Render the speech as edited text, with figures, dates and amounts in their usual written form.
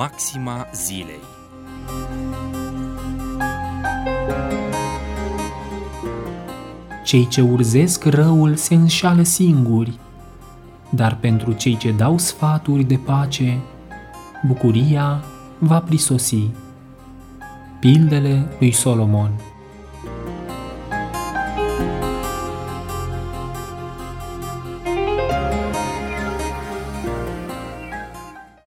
Maxima zilei. Cei ce urzesc răul se înșală singuri, dar pentru cei ce dau sfaturi de pace, bucuria va prisosi. Pildele lui Solomon.